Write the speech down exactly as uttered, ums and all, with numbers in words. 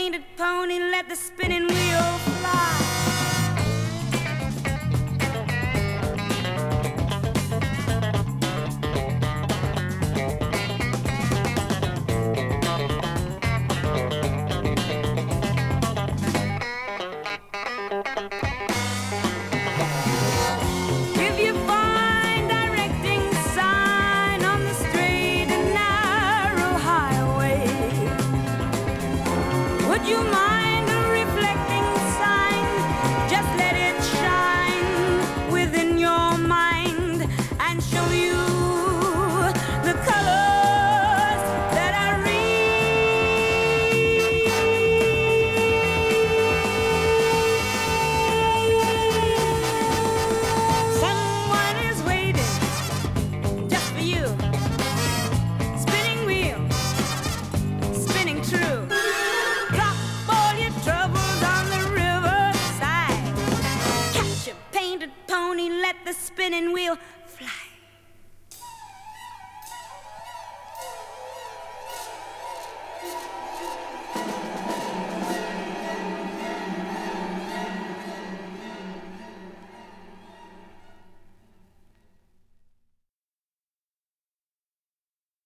painted pony, let the spinning wheel fly. Would you mind a reflecting sign? Just let it shine within your mind and show you the colors that I read. Someone is waiting just for you. Spinning wheel, spinning true. Let the spinning wheel